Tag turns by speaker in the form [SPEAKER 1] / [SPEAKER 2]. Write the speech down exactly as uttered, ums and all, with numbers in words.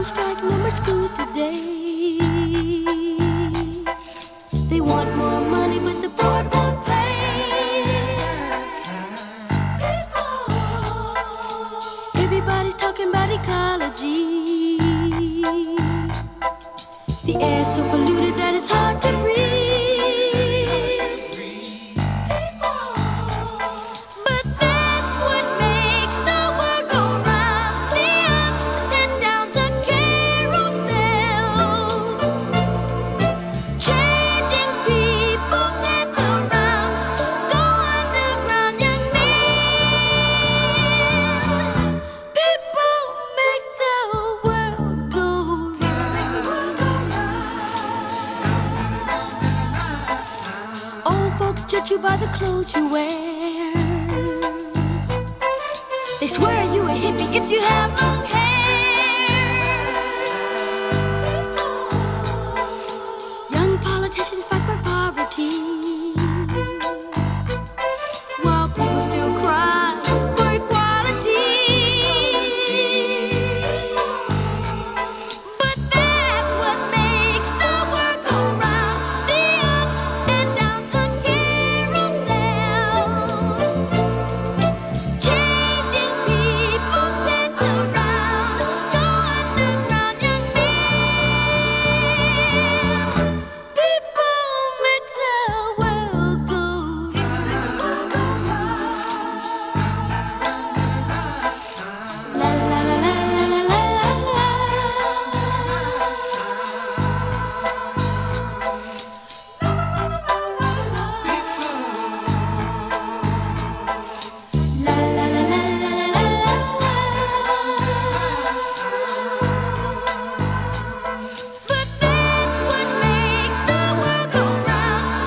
[SPEAKER 1] strike, no more school today. They want more money, but the board won't pay. Everybody's talking about ecology. The air's so polluted that it's hard to breathe. But that's what makes the world go round. The ups and downs, a carousel, changing people's heads around. Go underground, young men. People make the world go round. Old folks judge you by the clothes you wear. They swear you a hippie if you have no